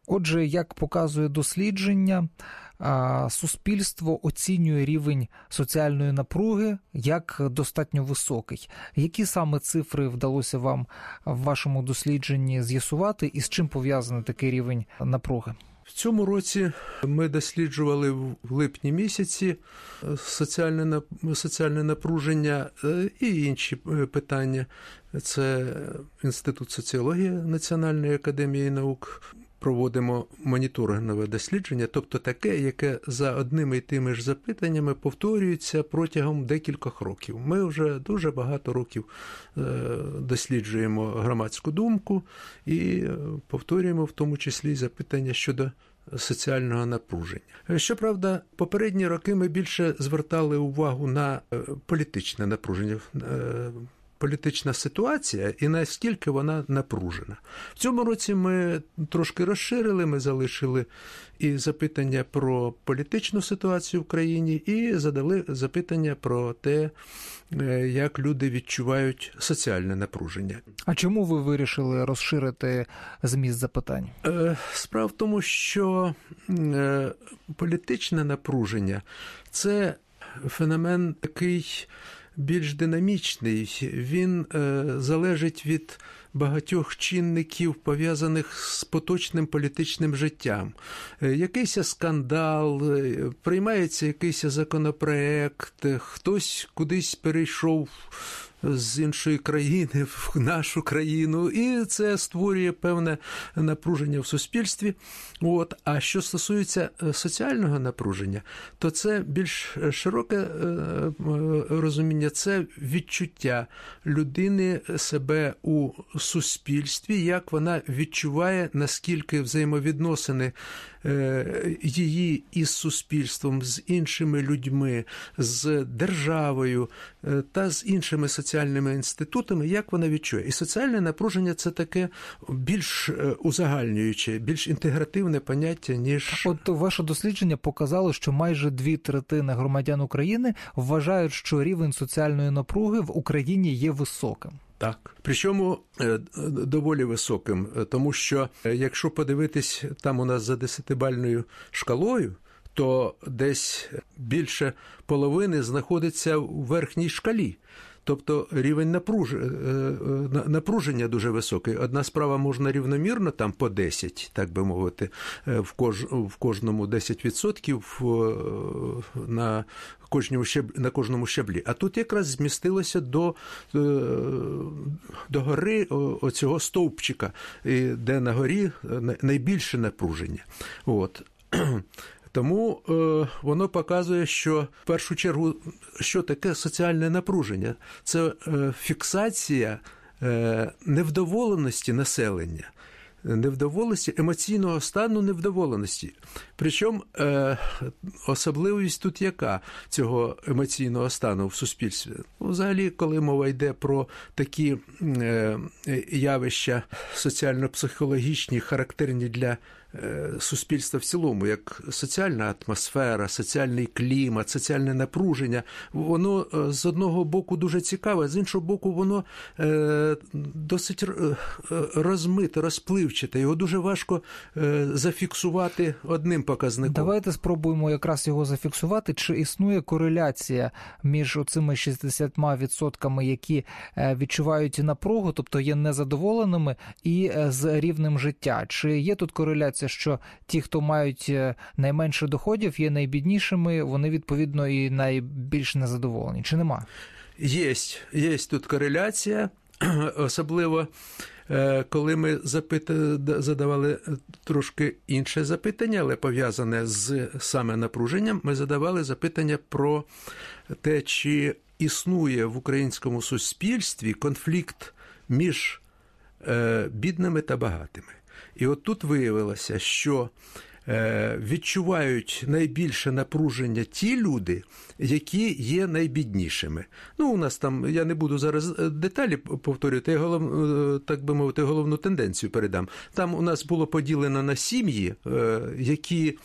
Отже, як показує дослідження, суспільство оцінює рівень соціальної напруги як достатньо високий. Які саме цифри вдалося вам в вашому дослідженні з'ясувати і з чим пов'язаний такий рівень напруги? В цьому році ми досліджували в липні місяці соціальне напруження і інші питання. Це Інститут соціології Національної академії наук. Проводимо моніторингове дослідження, тобто таке, яке за одними і тими ж запитаннями повторюється протягом декількох років. Ми вже дуже багато років досліджуємо громадську думку і повторюємо в тому числі запитання щодо соціального напруження. Щоправда, попередні роки ми більше звертали увагу на політичне напруження, політична ситуація і наскільки вона напружена. В цьому році ми трошки розширили, ми залишили і запитання про політичну ситуацію в країні, і задали запитання про те, як люди відчувають соціальне напруження. А чому ви вирішили розширити зміст запитань? Справа в тому, що політичне напруження – це феномен такий більш динамічний, він залежить від багатьох чинників, пов'язаних з поточним політичним життям. Якийсь скандал, приймається якийсь законопроект, хтось кудись перейшов з іншої країни в нашу країну, і це створює певне напруження в суспільстві. А що стосується соціального напруження, то це більш широке розуміння, це відчуття людини себе у суспільстві, як вона відчуває, наскільки взаємовідносини її із суспільством, з іншими людьми, з державою та з іншими соціальними інститутами, як вона відчує. І соціальне напруження – це таке більш узагальнююче, більш інтегративне поняття, ніж... От ваше дослідження показало, що майже 2/3 громадян України вважають, що рівень соціальної напруги в Україні є високим. Так. Причому доволі високим, тому що, якщо подивитись, там у нас за 10-бальною шкалою, то десь більше половини знаходиться у верхній шкалі. Тобто рівень напруження дуже високий. Одна справа можна рівномірно, там по 10, так би мовити, в кожному 10% на кожному щаблі. А тут якраз змістилося до гори оцього стовпчика, де на горі найбільше напруження. Тому воно показує, що в першу чергу, що таке соціальне напруження? Це фіксація невдоволеності населення, невдоволеності, емоційного стану невдоволеності. Причому особливість тут яка цього емоційного стану в суспільстві? Взагалі, коли мова йде про такі явища соціально-психологічні, характерні для суспільства в цілому, як соціальна атмосфера, соціальний клімат, соціальне напруження, воно з одного боку дуже цікаве, з іншого боку воно досить розмите, розпливчате, його дуже важко зафіксувати одним показником. Давайте спробуємо якраз його зафіксувати. Чи існує кореляція між оцими 60%, які відчувають напругу, тобто є незадоволеними, і з рівнем життя? Чи є тут кореляція, що ті, хто мають найменше доходів, є найбіднішими, вони, відповідно, і найбільш незадоволені? Чи нема? Є тут кореляція, особливо коли ми задавали трошки інше запитання, але пов'язане з саме напруженням, ми задавали запитання про те, чи існує в українському суспільстві конфлікт між бідними та багатими. І от тут виявилося, що відчувають найбільше напруження ті люди, які є найбіднішими. Ну, у нас там, я не буду зараз деталі повторювати, я так би мовити, головну тенденцію передам. Там у нас було поділено на сім'ї, які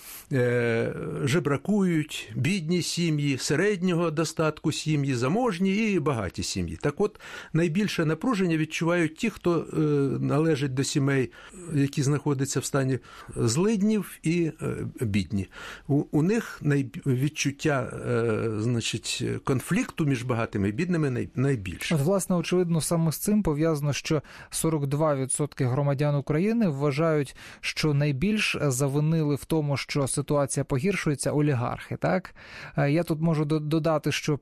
жебракують, бідні сім'ї, середнього достатку сім'ї, заможні і багаті сім'ї. Так от, найбільше напруження відчувають ті, хто належить до сімей, які знаходяться в стані злиднів і бідні. У них відчуття, значить, конфлікту між багатими і бідними найбільше. От, власне, очевидно, саме з цим пов'язано, що 42% громадян України вважають, що найбільш завинили в тому, що ситуація погіршується, олігархи, так? Я тут можу додати, що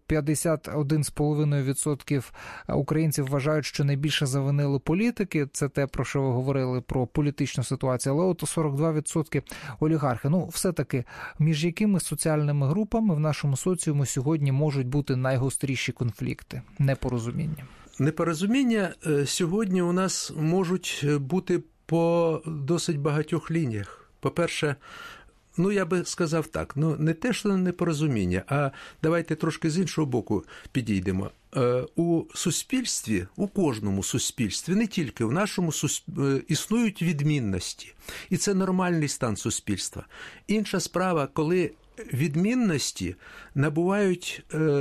51,5% українців вважають, що найбільше завинили політики, це те, про що ви говорили, про політичну ситуацію, але от 42% олігархи. Ну, все-таки, між якими соціальними групами в нашому соціумі сьогодні можуть бути найгостріші конфлікти, непорозуміння? Непорозуміння сьогодні у нас можуть бути по досить багатьох лініях. По-перше, ну, я би сказав так, ну, не те, що непорозуміння, а давайте трошки з іншого боку підійдемо. У суспільстві, у кожному суспільстві, не тільки в нашому, існують відмінності. І це нормальний стан суспільства. Інша справа, коли відмінності набувають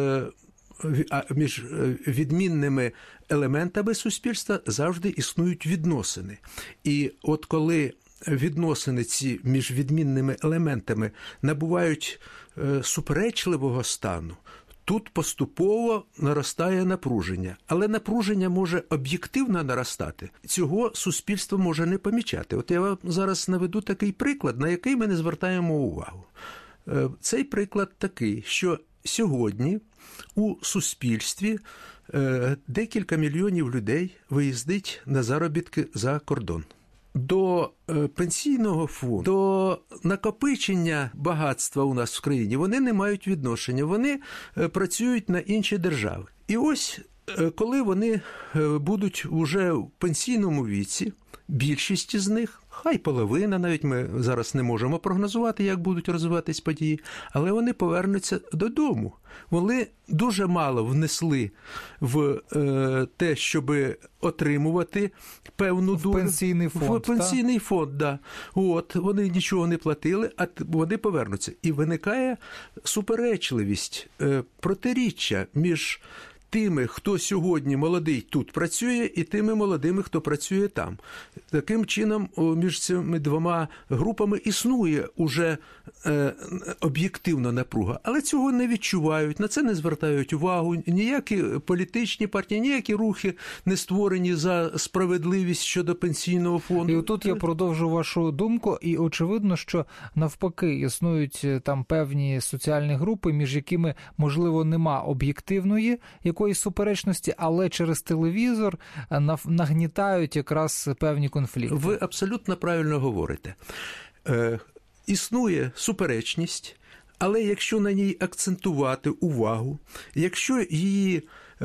між відмінними елементами суспільства завжди існують відносини. І от коли відносини ці між відмінними елементами набувають суперечливого стану, тут поступово наростає напруження. Але напруження може об'єктивно наростати. Цього суспільство може не помічати. От я вам зараз наведу такий приклад, на який ми не звертаємо увагу. Цей приклад такий, що сьогодні у суспільстві декілька мільйонів людей виїздить на заробітки за кордон. До пенсійного фонду, до накопичення багатства у нас в країні вони не мають відношення, вони працюють на інші держави. І ось, коли вони будуть уже в пенсійному віці, більшість з них, хай половина, навіть ми зараз не можемо прогнозувати, як будуть розвиватись події, але вони повернуться додому. Вони дуже мало внесли в те, щоб отримувати певну долю. В пенсійний фонд, да. От, вони нічого не платили, а вони повернуться. І виникає суперечливість, протиріччя між тими, хто сьогодні молодий тут працює, і тими молодими, хто працює там. Таким чином, між цими двома групами існує уже об'єктивна напруга. Але цього не відчувають, на це не звертають увагу. Ніякі політичні партії, ніякі рухи не створені за справедливість щодо пенсійного фонду. І отут я продовжу вашу думку, і очевидно, що навпаки існують там певні соціальні групи, між якими, можливо, нема об'єктивної якоїсь суперечності, але через телевізор нагнітають якраз певні конфлікти. Ви абсолютно правильно говорите. Існує суперечність, але якщо на ній акцентувати увагу, якщо її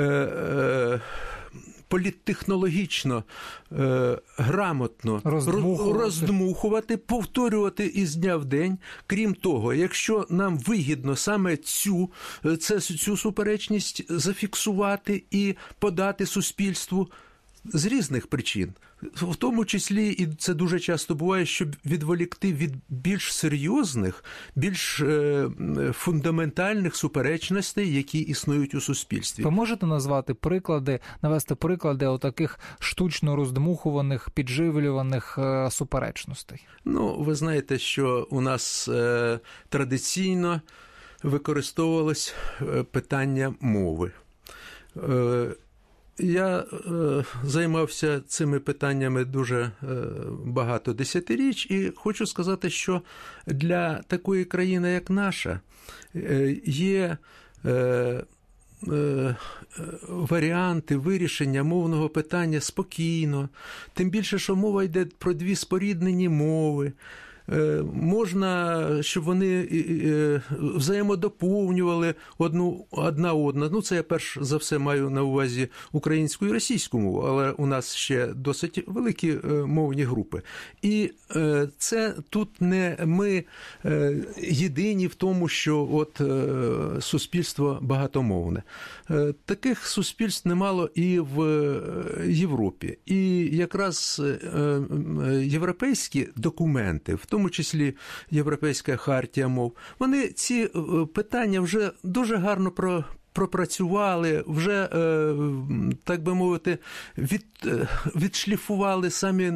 політтехнологічно, грамотно роздмухувати, повторювати із дня в день. Крім того, якщо нам вигідно саме цю суперечність зафіксувати і подати суспільству з різних причин, в тому числі, і це дуже часто буває, щоб відволікти від більш серйозних, більш фундаментальних суперечностей, які існують у суспільстві. Ви можете навести приклади отаких штучно роздмухуваних, підживлюваних суперечностей? Ну, ви знаєте, що у нас традиційно використовувалось питання мови. Я займався цими питаннями дуже багато десятиріч і хочу сказати, що для такої країни, як наша, є варіанти вирішення мовного питання спокійно, тим більше, що мова йде про дві споріднені мови. можна, щоб вони взаємодоповнювали одна одну. Це я перш за все маю на увазі українську і російську мову, але у нас ще досить великі мовні групи. І це тут не ми єдині в тому, що от суспільство багатомовне. Таких суспільств немало і в Європі. І якраз європейські документи, в тому числі Європейська хартія мов, вони ці питання вже дуже гарно пропрацювали, вже, так би мовити, відшліфували самі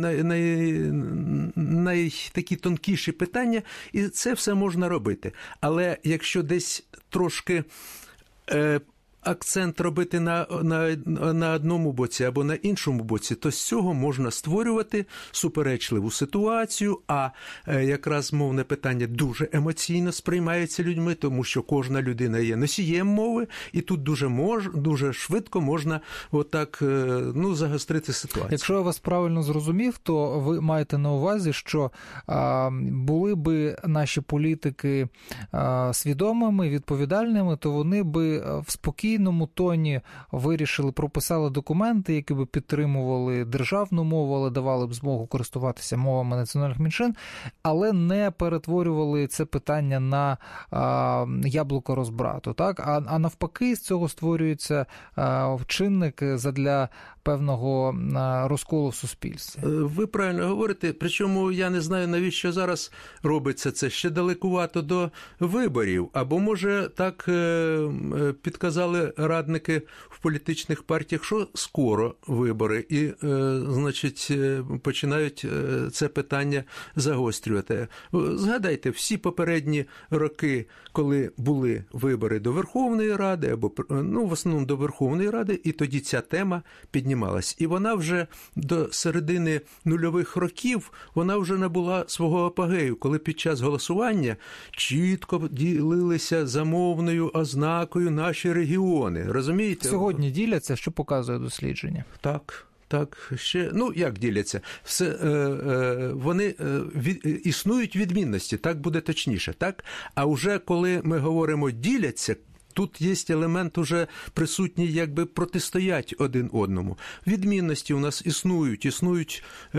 такі тонкіші питання, і це все можна робити. Але якщо десь трошки акцент робити на одному боці або на іншому боці, то з цього можна створювати суперечливу ситуацію, а якраз мовне питання дуже емоційно сприймається людьми, тому що кожна людина є носієм мови, і тут дуже швидко можна отак, загострити ситуацію. Якщо я вас правильно зрозумів, то ви маєте на увазі, що були би наші політики свідомими, відповідальними, то вони би в спокійному тоні вирішили, прописали документи, які би підтримували державну мову, але давали б змогу користуватися мовами національних меншин, але не перетворювали це питання на яблуко розбрату. Так? А навпаки, з цього створюється чинник задля певного розколу в суспільстві. Ви правильно говорите, причому я не знаю, навіщо зараз робиться це, ще далекувато до виборів, або, може, так підказали радники в політичних партіях, що скоро вибори, і, значить, починають це питання загострювати. Згадайте, всі попередні роки, коли були вибори до Верховної Ради, або, в основному до Верховної Ради, і тоді ця тема піднімалась. І вона вже до середини нульових років, вона вже набула свого апогею, коли під час голосування чітко ділилися за мовною ознакою наші регіони. Розумієте? Сьогодні діляться, що показує дослідження. Так, ще, як діляться? Вони існують відмінності, так буде точніше, так? А вже коли ми говоримо «діляться», тут є елемент уже присутній, якби протистоять один одному. Відмінності у нас існують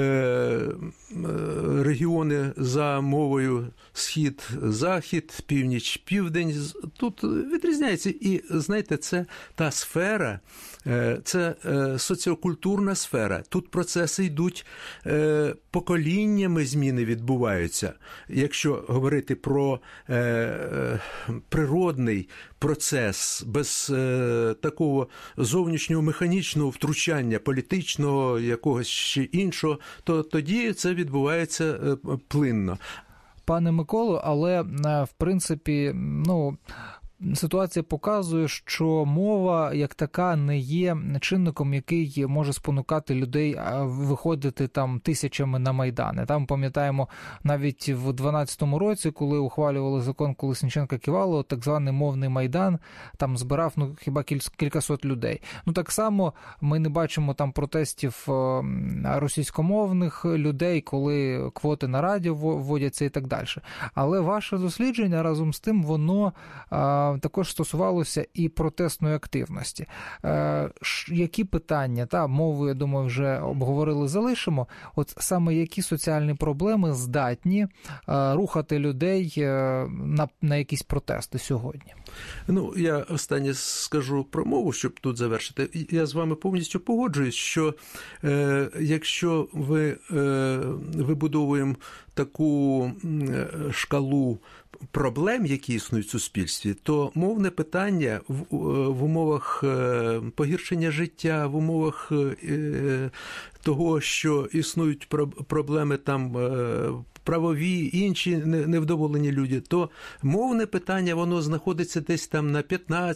регіони за мовою схід-захід, північ-південь. Тут відрізняється. І, знаєте, це та сфера, це соціокультурна сфера. Тут процеси йдуть, поколіннями зміни відбуваються. Якщо говорити про природний процес, без такого зовнішнього механічного втручання, політичного, якогось ще іншого, то тоді це відбувається плинно. Пане Миколо, але, в принципі, ситуація показує, що мова як така не є чинником, який може спонукати людей виходити там тисячами на майдани. Там, пам'ятаємо, навіть в 12-му році, коли ухвалювали закон Колесніченка-Ківалова, так званий мовний майдан, там збирав хіба кількасот людей. Так само ми не бачимо там протестів російськомовних людей, коли квоти на радіо вводяться і так далі. Але ваше дослідження разом з тим, воно також стосувалося і протестної активності. Які питання, мову, я думаю, вже обговорили, залишимо. От саме які соціальні проблеми здатні рухати людей на якісь протести сьогодні? Я останнє скажу про мову, щоб тут завершити. Я з вами повністю погоджуюсь, що якщо вибудовуємо таку шкалу проблем, які існують в суспільстві, то мовне питання в умовах погіршення життя, в умовах того, що існують проблеми там правові, інші невдоволені люди, то мовне питання, воно знаходиться десь там на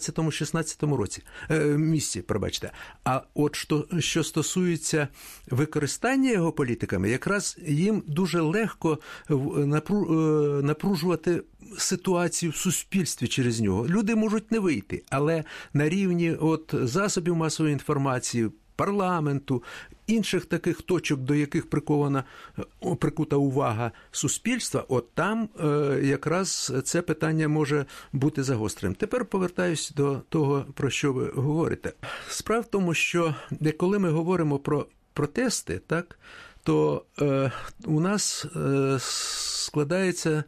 15-16 місці, пробачте. А от що стосується використання його політиками, якраз їм дуже легко напружувати ситуацію в суспільстві через нього. Люди можуть не вийти, але на рівні засобів масової інформації, парламенту інших таких точок, до яких прикута увага суспільства, от там якраз це питання може бути загостреним. Тепер повертаюсь до того, про що ви говорите. Справа в тому, що коли ми говоримо про протести, так, то у нас складається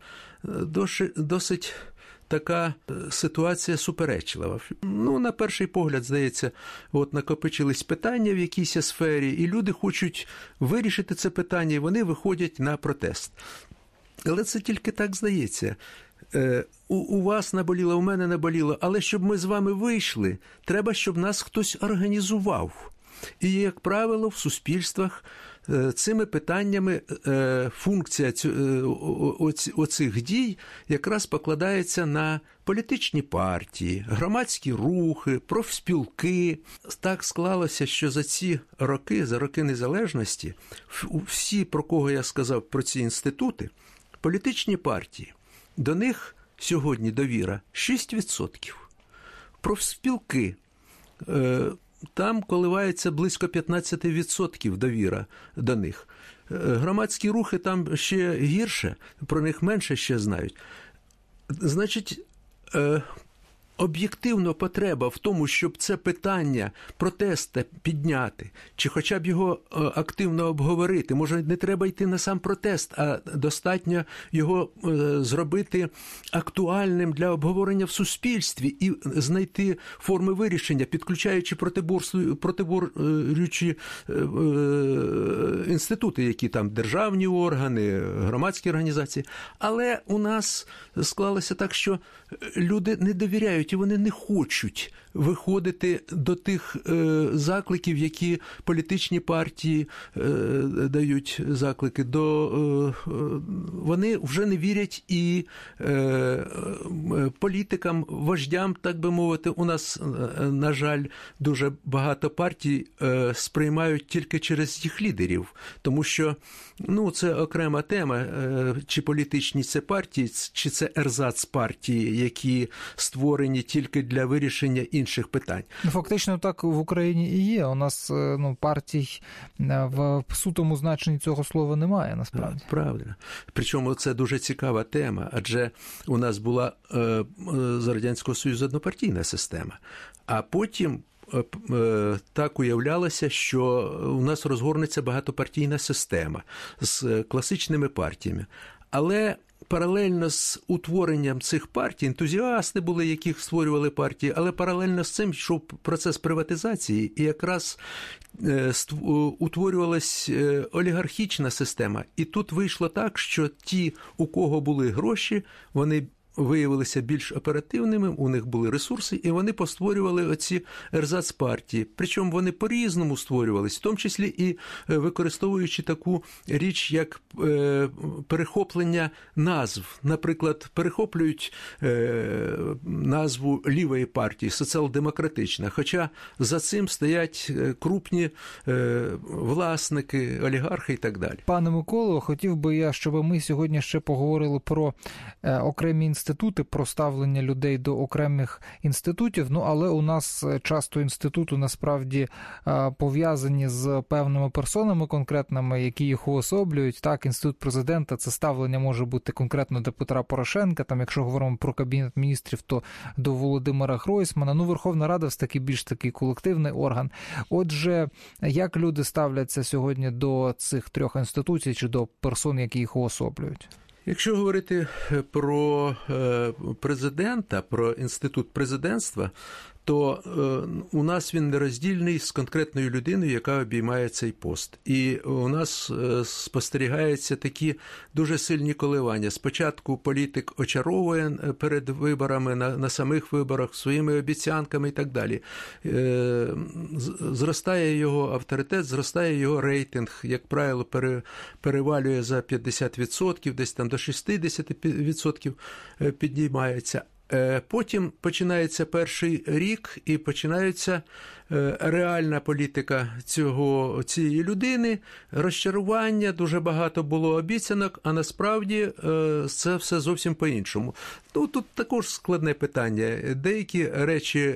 досить така ситуація суперечлива. Ну, на перший погляд, здається, от накопичились питання в якійсь сфері, і люди хочуть вирішити це питання, і вони виходять на протест. Але це тільки так здається. У вас наболіло, у мене наболіло, але щоб ми з вами вийшли, треба, щоб нас хтось організував. І, як правило, в суспільствах цими питаннями функція оцих дій якраз покладається на політичні партії, громадські рухи, профспілки. Так склалося, що за ці роки, за роки незалежності, всі, про кого я сказав, про ці інститути, політичні партії, до них сьогодні довіра 6%. Профспілки там коливається близько 15% довіра до них. Громадські рухи там ще гірше, про них менше ще знають. Значить, об'єктивно потреба в тому, щоб це питання протесту підняти, чи хоча б його активно обговорити. Може, не треба йти на сам протест, а достатньо його зробити актуальним для обговорення в суспільстві і знайти форми вирішення, підключаючи протиборючі інститути, які там державні органи, громадські організації. Але у нас склалося так, що люди не довіряють і вони не хочуть виходити до тих закликів, які політичні партії дають заклики. Вони вже не вірять і політикам, вождям, так би мовити. У нас, на жаль, дуже багато партій сприймають тільки через їх лідерів, тому що це окрема тема, чи політичні це партії, чи це ерзац партії, які створені тільки для вирішення інших питань. Фактично так в Україні і є. У нас партій в сутому значенні цього слова немає, насправді. Правильно. Причому це дуже цікава тема, адже у нас була за Радянського Союзу однопартійна система, а потім так уявлялося, що у нас розгорнеться багатопартійна система з класичними партіями. Але паралельно з утворенням цих партій, ентузіасти були, яких створювали партії, але паралельно з цим йшов процес приватизації, і якраз утворювалась олігархічна система. І тут вийшло так, що ті, у кого були гроші, вони виявилися більш оперативними, у них були ресурси, і вони постворювали оці ерзац-партії. Причому вони по-різному створювались, в тому числі і використовуючи таку річ, як перехоплення назв. Наприклад, перехоплюють назву лівої партії, соціал-демократична, хоча за цим стоять крупні власники, олігархи і так далі. Пане Миколо, хотів би я, щоб ми сьогодні ще поговорили про окремі інститути, про ставлення людей до окремих інститутів, але у нас часто інститути насправді пов'язані з певними персонами конкретними, які їх уособлюють. Так, інститут президента, це ставлення може бути конкретно до Петра Порошенка, там, якщо говоримо про Кабінет міністрів, то до Володимира Гройсмана. Верховна Рада – більш такий колективний орган. Отже, як люди ставляться сьогодні до цих трьох інституцій чи до персон, які їх уособлюють? Якщо говорити про президента, про інститут президентства, то у нас він нероздільний з конкретною людиною, яка обіймає цей пост. І у нас спостерігаються такі дуже сильні коливання. Спочатку політик очаровує перед виборами, на самих виборах, своїми обіцянками і так далі. Зростає його авторитет, зростає його рейтинг, як правило, перевалює за 50%, десь там до 60% піднімається. Потім починається перший рік і починається реальна політика цієї людини, розчарування, дуже багато було обіцянок, а насправді це все зовсім по-іншому. Тут також складне питання. Деякі речі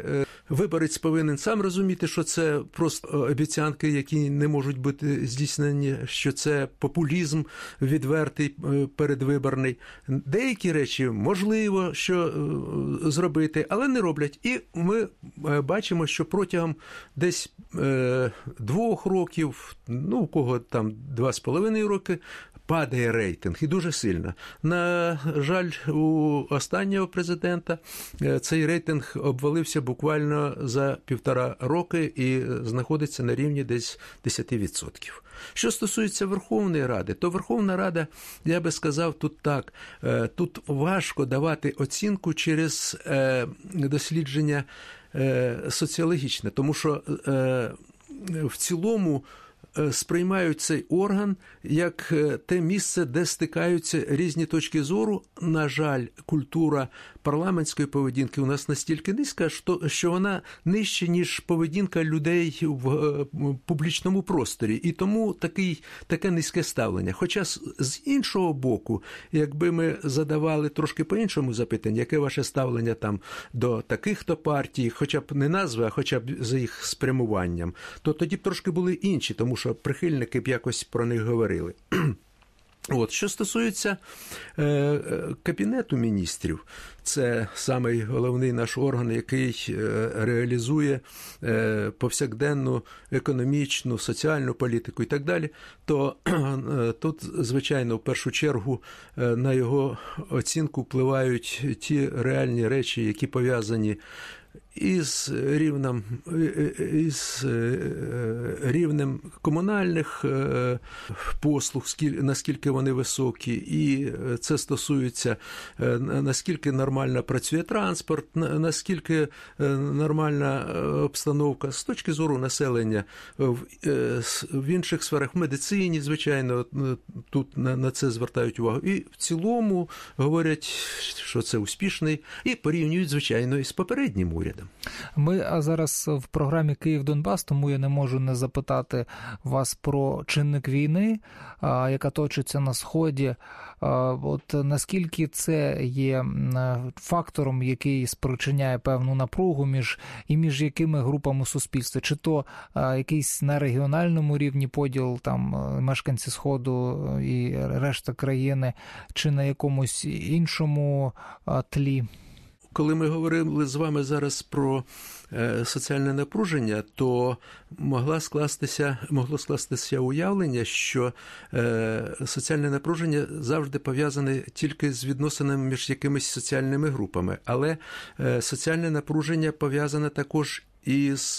виборець повинен сам розуміти, що це просто обіцянки, які не можуть бути здійснені, що це популізм відвертий, передвиборний. Деякі речі можливо, що зробити, але не роблять. І ми бачимо, що протягом десь 2 років, у кого там 2,5 роки, падає рейтинг, і дуже сильно. На жаль, у останнього президента цей рейтинг обвалився буквально за 1,5 роки і знаходиться на рівні десь 10%. Що стосується Верховної Ради, то Верховна Рада, я би сказав тут так, тут важко давати оцінку через дослідження соціологічне, тому що в цілому сприймають цей орган як те місце, де стикаються різні точки зору. На жаль, культура парламентської поведінки у нас настільки низька, що вона нижче, ніж поведінка людей в публічному просторі. І тому таке низьке ставлення. Хоча з іншого боку, якби ми задавали трошки по-іншому запитання, яке ваше ставлення там до таких-то партій, хоча б не назви, а хоча б за їх спрямуванням, то тоді б трошки були інші, тому що прихильники б якось про них говорили. Що стосується Кабінету міністрів, це самий головний наш орган, який реалізує повсякденну економічну, соціальну політику і так далі, то тут, звичайно, в першу чергу на його оцінку впливають ті реальні речі, які пов'язані із рівнем комунальних послуг, наскільки вони високі, і це стосується, наскільки нормально працює транспорт, наскільки нормальна обстановка з точки зору населення в інших сферах, в медицині, звичайно, тут на це звертають увагу. І в цілому говорять, що це успішний, і порівнюють, звичайно, із попереднім урядом. Ми зараз в програмі «Київ-Донбас», тому я не можу не запитати вас про чинник війни, яка точиться на Сході. От наскільки це є фактором, який спричиняє певну напругу між якими групами суспільства? Чи то якийсь на регіональному рівні поділ, там мешканці Сходу і решта країни, чи на якомусь іншому тлі? Коли ми говорили з вами зараз про соціальне напруження, то могло скластися уявлення, що соціальне напруження завжди пов'язане тільки з відносинами між якимись соціальними групами. Але соціальне напруження пов'язане також і з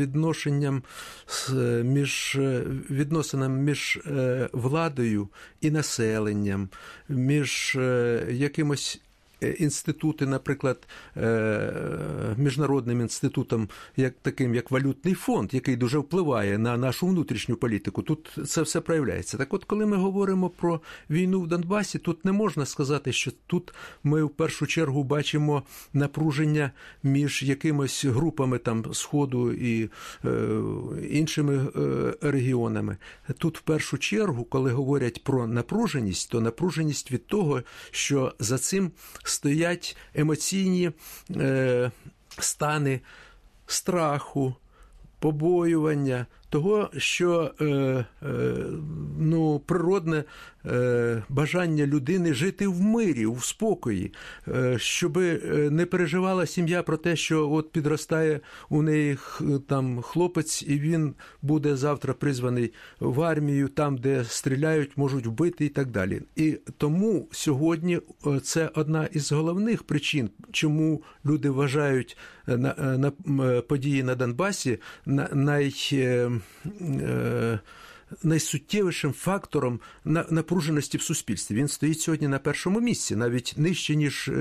відносинами між владою і населенням, між якимось інститути, наприклад, міжнародним інститутом, таким як Валютний фонд, який дуже впливає на нашу внутрішню політику. Тут це все проявляється. Так от, коли ми говоримо про війну в Донбасі, тут не можна сказати, що тут ми в першу чергу бачимо напруження між якимись групами там Сходу і іншими регіонами. Тут в першу чергу, коли говорять про напруженість, то напруженість від того, що за цим стоять емоційні стани страху, побоювання, того, що природне бажання людини жити в мирі, в спокої, щоб не переживала сім'я про те, що от підростає у неї там хлопець, і він буде завтра призваний в армію, там, де стріляють, можуть вбити і так далі. І тому сьогодні це одна із головних причин, чому люди вважають на події на Донбасі найсуттєвішим фактором напруженості в суспільстві. Він стоїть сьогодні на першому місці, навіть нижче, ніж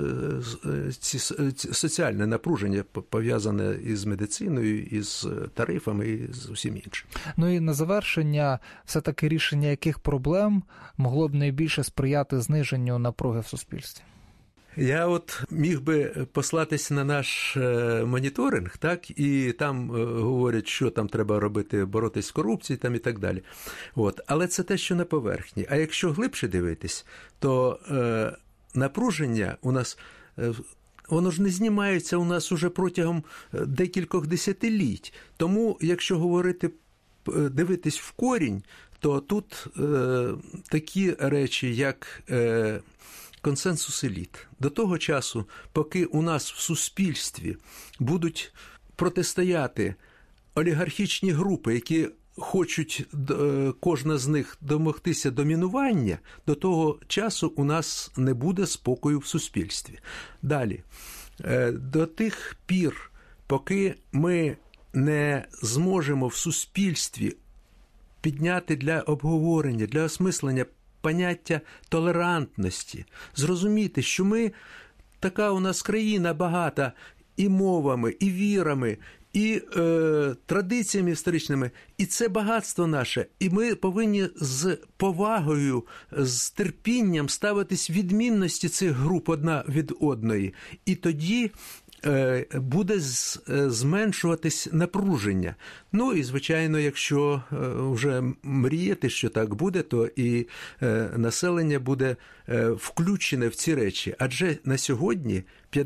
соціальне напруження, пов'язане із медициною, із тарифами і з усім іншим. Ну і на завершення, все-таки рішення яких проблем могло б найбільше сприяти зниженню напруги в суспільстві? Я міг би послатися на наш моніторинг, так, і там говорять, що там треба робити, боротись з корупцією там і так далі. Але це те, що на поверхні. А якщо глибше дивитись, то напруження у нас воно ж не знімається у нас уже протягом декількох десятиліть. Тому, якщо говорити, дивитись в корінь, то тут такі речі, як консенсус еліт. До того часу, поки у нас в суспільстві будуть протистояти олігархічні групи, які хочуть кожна з них домогтися домінування, до того часу у нас не буде спокою в суспільстві. Далі. До тих пір, поки ми не зможемо в суспільстві підняти для обговорення, для осмислення поняття толерантності, зрозуміти, що ми, така у нас країна багата і мовами, і вірами, і традиціями історичними, і це багатство наше, і ми повинні з повагою, з терпінням ставитись відмінності цих груп одна від одної, і тоді буде зменшуватись напруження. Ну і, звичайно, якщо вже мріяти, що так буде, то і населення буде включене в ці речі. Адже на сьогодні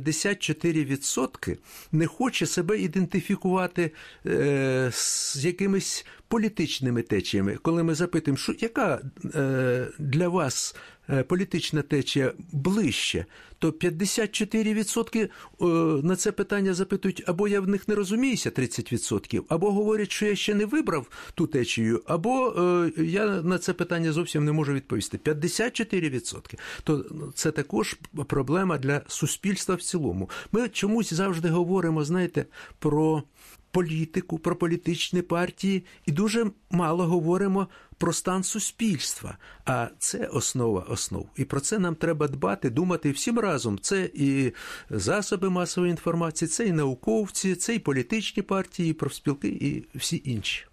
54% не хоче себе ідентифікувати з якимись політичними течіями. Коли ми запитуємо, яка для вас політична течія ближче, то 54% на це питання запитують, або я в них не розуміюся, 30%, або говорять, що я ще не вибрав ту течію, або я на це питання зовсім не можу відповісти. 54%. То це також проблема для суспільства в цілому. Ми чомусь завжди говоримо, знаєте, про політику, про політичні партії і дуже мало говоримо про стан суспільства. А це основа основ. І про це нам треба дбати, думати всім разом. Це і засоби масової інформації, це і науковці, це і політичні партії, і профспілки, і всі інші.